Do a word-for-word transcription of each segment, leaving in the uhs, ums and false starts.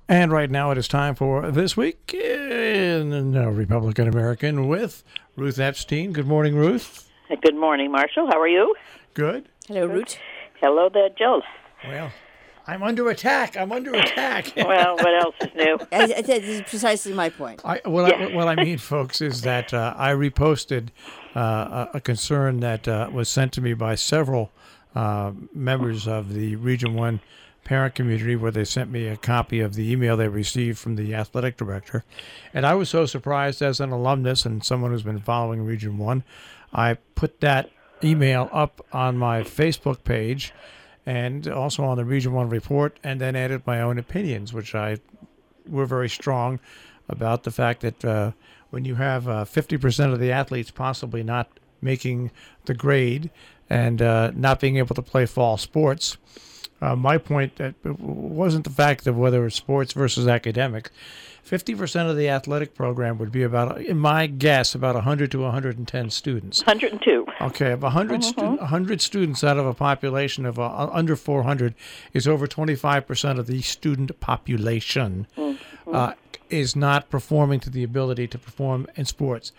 And right now it is time for This Week in Republican American with Ruth Epstein. Good morning, Ruth. Good morning, Marshall. How are you? Good. Hello, Ruth. Hello there, Jill. Well, I'm under attack. I'm under attack. Well, what else is new? This is precisely my point. I, what, yeah. I, what I mean, folks, is that uh, I reposted uh, a, a concern that uh, was sent to me by several uh, members of the Region one parent community, where they sent me a copy of the email they received from the athletic director. And I was so surprised as an alumnus and someone who's been following Region one, I put that email up on my Facebook page and also on the Region one report, and then added my own opinions, which I were very strong about the fact that uh, when you have uh, fifty percent of the athletes possibly not making the grade and uh, not being able to play fall sports, Uh, my point that wasn't the fact of whether it's sports versus academics. fifty percent of the athletic program would be about, in my guess, about one hundred to one hundred ten students. one hundred two. Okay, if one hundred, Mm-hmm. stu- one hundred students out of a population of uh, under four hundred is over twenty-five percent of the student population mm-hmm. uh, is not performing to the ability to perform in sports.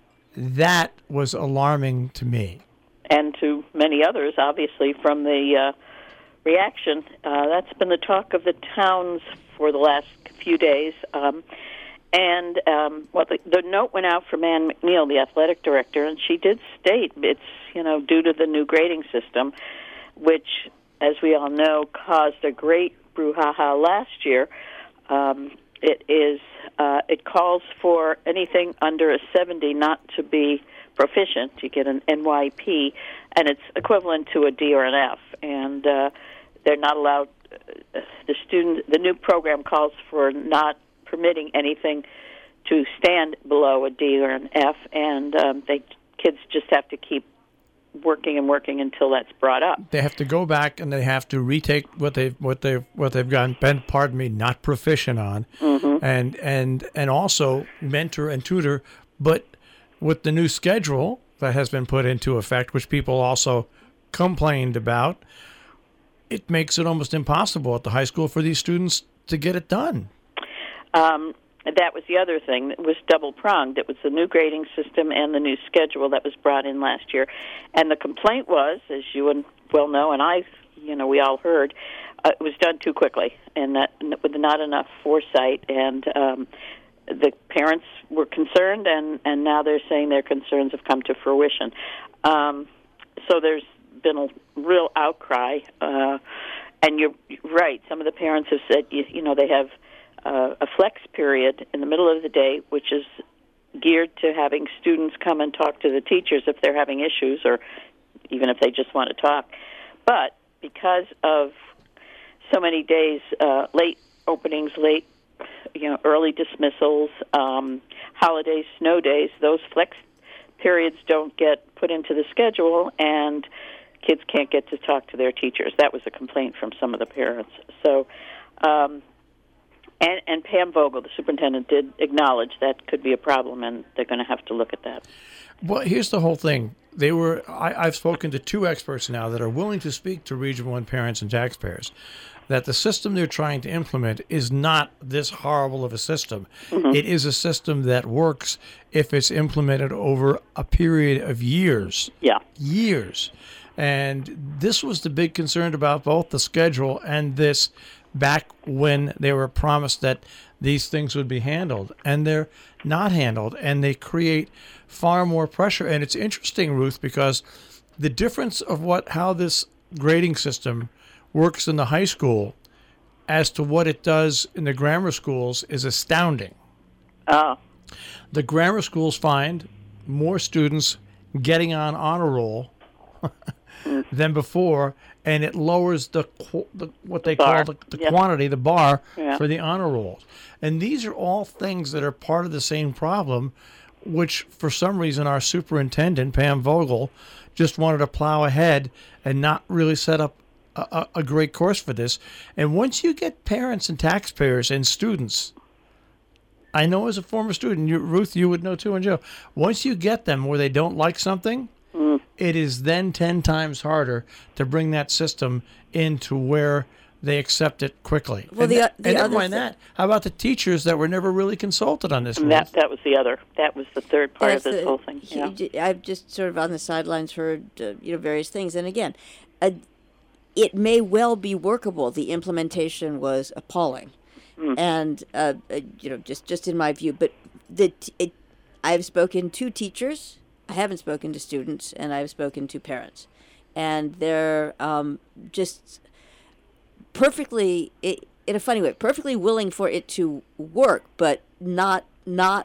That was alarming to me. And to many others, obviously, from the Uh, reaction. Uh, that's been the talk of the towns for the last few days. Um, and um, well, the, the note went out from Ann McNeil, the athletic director, and she did state it's, you know, due to the new grading system, which, as we all know, caused a great brouhaha last year. Um, it is uh, it calls for anything under a seventy not to be proficient. You get an N Y P, and it's equivalent to a D or an F. And uh, they're not allowed. Uh, the student, the new program calls for not permitting anything to stand below a D or an F, and um, they kids just have to keep working and working until that's brought up. They have to go back and they have to retake what they've what they've what they've gotten, been, pardon me, not proficient on, mm-hmm. and and and also mentor and tutor. But with the new schedule that has been put into effect, which people also complained about, it makes it almost impossible at the high school for these students to get it done. Um, that was the other thing that was double-pronged. It was the new grading system and the new schedule that was brought in last year. And the complaint was, as you would well know, and I, you know, we all heard, uh, it was done too quickly and that, with not enough foresight. And um, the parents were concerned, and, and now they're saying their concerns have come to fruition. Um, so there's been a real outcry, uh, and you're right. Some of the parents have said, you, you know, they have uh, a flex period in the middle of the day, which is geared to having students come and talk to the teachers if they're having issues, or even if they just want to talk. But because of so many days, uh, late openings, late, you know, early dismissals, um, holidays, snow days, those flex periods don't get put into the schedule, and kids can't get to talk to their teachers. That was a complaint from some of the parents. So, um, and, and Pam Vogel, the superintendent, did acknowledge that could be a problem, and they're going to have to look at that. Well, here's the whole thing. They were. I, I've spoken to two experts now that are willing to speak to Region one parents and taxpayers, that the system they're trying to implement is not this horrible of a system. Mm-hmm. It is a system that works if it's implemented over a period of years. Yeah. Years. And this was the big concern about both the schedule and this back when they were promised that these things would be handled. And they're not handled, and they create far more pressure. And it's interesting, Ruth, because the difference of what how this grading system works in the high school as to what it does in the grammar schools is astounding. Oh. The grammar schools find more students getting on honor roll than before, and it lowers the, the what they the call the, the yep. quantity, the bar yeah. for the honor rolls. And these are all things that are part of the same problem, which for some reason our superintendent, Pam Vogel, just wanted to plow ahead and not really set up a, a great course for this. And once you get parents and taxpayers and students, I know as a former student, you, Ruth, you would know too, and Joe, once you get them where they don't like something, mm. it is then ten times harder to bring that system into where they accept it quickly. Well, and the, that, uh, the and never other mind thi- that. How about the teachers that were never really consulted on this? And that Ruth? that was the other. That was the third part of That's this the- whole thing. he- Yeah. j- I've just sort of on the sidelines heard uh, you know various things, and again, uh, it may well be workable. The implementation was appalling, Mm. and uh, uh, you know just just in my view. But the t- it, I've spoken to teachers. I haven't spoken to students, and I've spoken to parents, and they're um, just perfectly. It, in a funny way, perfectly willing for it to work, but not not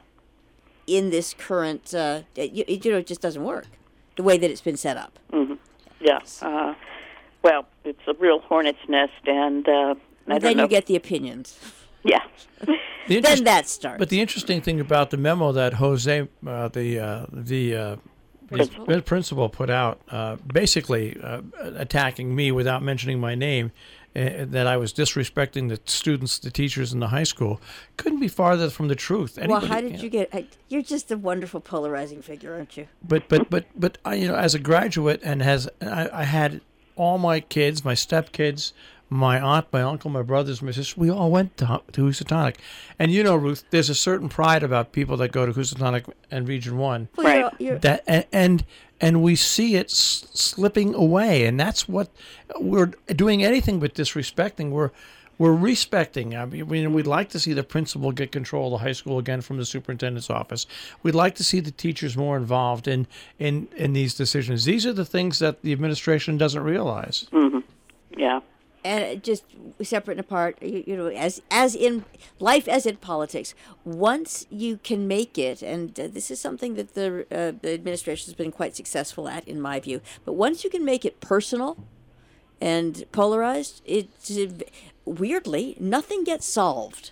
in this current. Uh, you, you know, it just doesn't work the way that it's been set up. hmm Yeah. Uh, well, it's a real hornet's nest, and uh, I And don't then know. you get the opinions. yeah. The Then interest- that starts. But the interesting thing about the memo that Jose, uh, the uh, the uh, Principal. the principal put out, uh, basically uh, attacking me without mentioning my name, uh, that I was disrespecting the students, the teachers in the high school, couldn't be farther from the truth. well, Anybody- how did you get? I, you're just a wonderful polarizing figure, aren't you? But but but but I, you know, as a graduate, and has I, I had all my kids, my stepkids, my aunt, my uncle, my brothers, my sister, we all went to, to Housatonic. And you know, Ruth, there's a certain pride about people that go to Housatonic and Region One. Well, Right. You're, you're, That and and, and we see it s- slipping away, and that's what we're doing. Anything but disrespecting. We're we're respecting. I mean, we, we'd like to see the principal get control of the high school again from the superintendent's office. We'd like to see the teachers more involved in in in these decisions. These are the things that the administration doesn't realize. hmm Yeah. and it just separate and apart. You, you know, as as in life, as in politics. Once you can make it, and uh, this is something that the uh, the administration has been quite successful at, in my view. But once you can make it personal and polarized, it's uh, weirdly nothing gets solved.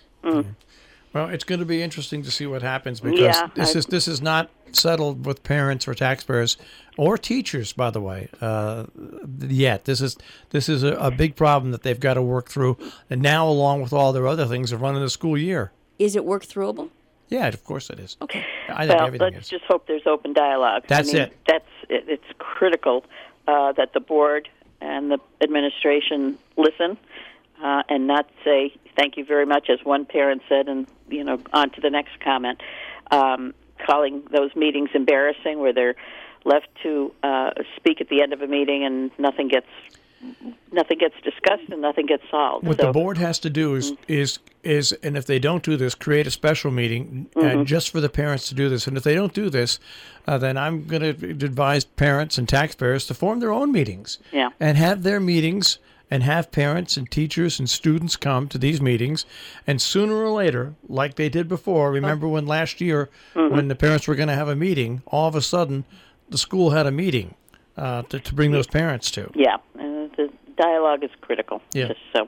Well, it's going to be interesting to see what happens because Yeah, this I- is this is not settled with parents or taxpayers or teachers, by the way. Uh, yet this is this is a, a big problem that they've got to work through, and now along with all their other things of running the school year. Is it work throughable? Yeah, of course it is. Okay. I think Well, everything let's is. just hope there's open dialogue. That's I mean, it. That's it, it's critical uh, that the board and the administration listen uh, and not say thank you very much, as one parent said, and you know, on to the next comment. Um, calling those meetings embarrassing, where they're left to uh, speak at the end of a meeting and nothing gets nothing gets discussed and nothing gets solved. What so, the board has to do is is is, and if they don't do this, create a special meeting Mm-hmm. uh, just for the parents to do this. And if they don't do this, uh, then I'm going to advise parents and taxpayers to form their own meetings. Yeah. And have their meetings and have parents and teachers and students come to these meetings. And sooner or later, like they did before, remember when last year Mm-hmm. when the parents were going to have a meeting, all of a sudden the school had a meeting uh, to, to bring those parents to. yeah, uh, the dialogue is critical. Yeah. Just so.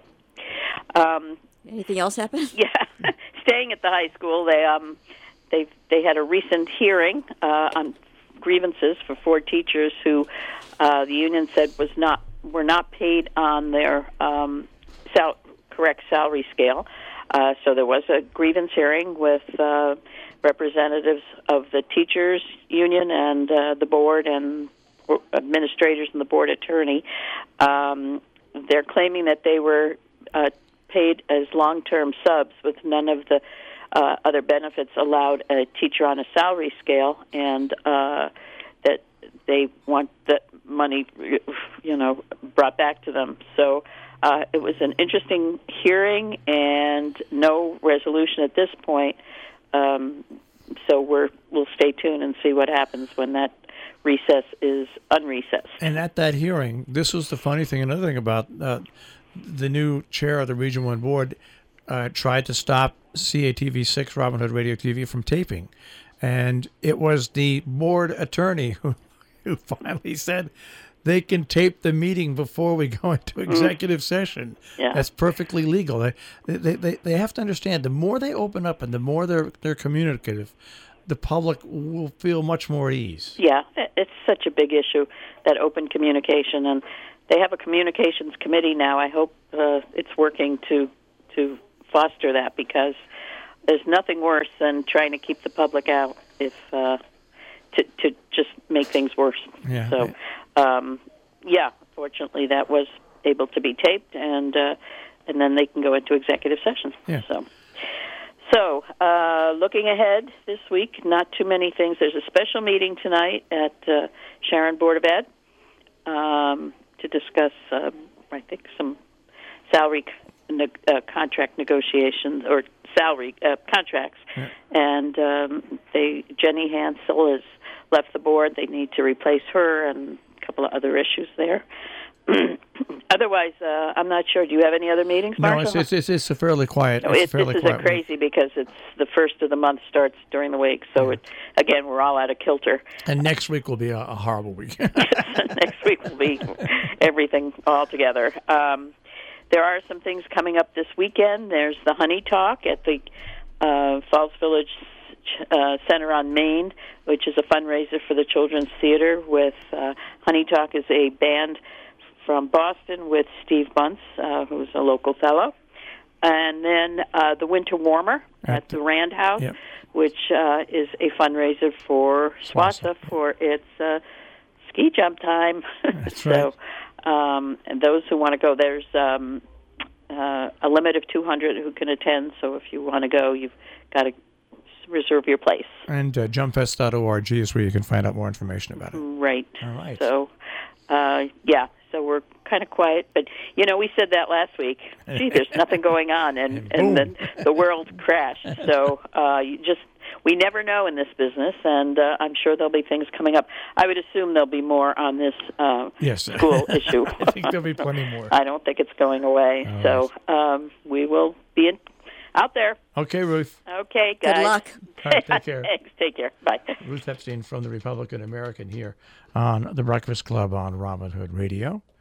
Um, Anything else happen? Yeah, staying at the high school, they um, they they had a recent hearing uh, on grievances for four teachers who uh, the union said was not were not paid on their um, sal- correct salary scale. Uh, so there was a grievance hearing with uh, representatives of the teachers union and uh, the board and administrators and the board attorney. Um, they're claiming that they were uh, paid as long-term subs with none of the uh, other benefits allowed a teacher on a salary scale, and uh, that they want that money, you know, brought back to them. So uh, it was an interesting hearing and no resolution at this point. Um, so we're we'll stay tuned and see what happens when that recess is unrecessed. And at that hearing, this was the funny thing. Another thing about uh, the new chair of the Region One board uh, tried to stop C A T V six, Robin Hood Radio T V, from taping, and it was the board attorney who, who finally said they can tape the meeting before we go into executive session. Yeah. That's perfectly legal. They, they they they have to understand, the more they open up and the more they're they're communicative, the public will feel much more at ease. Yeah, it's such a big issue, that open communication, and they have a communications committee now. I hope uh, it's working to to foster that, because there's nothing worse than trying to keep the public out if uh, to to just make things worse. Yeah. So, um, yeah, fortunately that was able to be taped, and uh, and then they can go into executive session. Yeah. So, so uh, looking ahead this week, not too many things. There's a special meeting tonight at uh, Sharon Board of Ed um, to discuss, uh, I think, some salary ne- uh, contract negotiations or salary uh, contracts. Yeah. And um, they Jenny Hansel has left the board. They need to replace her, and a couple of other issues there. Otherwise, uh, I'm not sure. Do you have any other meetings, No, Marshall? it's, it's, it's a fairly quiet. No, it's it, fairly this is a quiet crazy week. because it's the first of the month starts during the week. So, Yeah. it, again, we're all out of kilter. And next week will be a, a horrible week. Next week will be everything all together. Um, there are some things coming up this weekend. There's the Honey Talk at the uh, Falls Village uh, Center on Main, which is a fundraiser for the Children's Theater. With uh, Honey Talk is a band from Boston with Steve Bunce, uh, who's a local fellow. And then uh, the Winter Warmer at, At the the- Rand House, yep. which uh, is a fundraiser for SWASA, SWASA for its uh, ski jump time. That's so, um, and those who want to go, there's um, uh, a limit of two hundred who can attend. So if you want to go, you've got to reserve your place. And uh, jump fest dot org is where you can find out more information about it. Right. All right. So, uh, yeah. So we're kind of quiet, but you know, we said that last week. Gee, there's nothing going on, and And and then boom. the world crashed. So uh, you just we never know in this business, and uh, I'm sure there'll be things coming up. I would assume there'll be more on this uh, Yes. school issue. I think there'll be plenty more. I don't think it's going away. All so um, we will be in, out there. Okay, Ruth. Okay, guys. Good luck. All right, take care. Thanks. Take care. Bye. Ruth Epstein from the Republican American here on the Breakfast Club on Robin Hood Radio.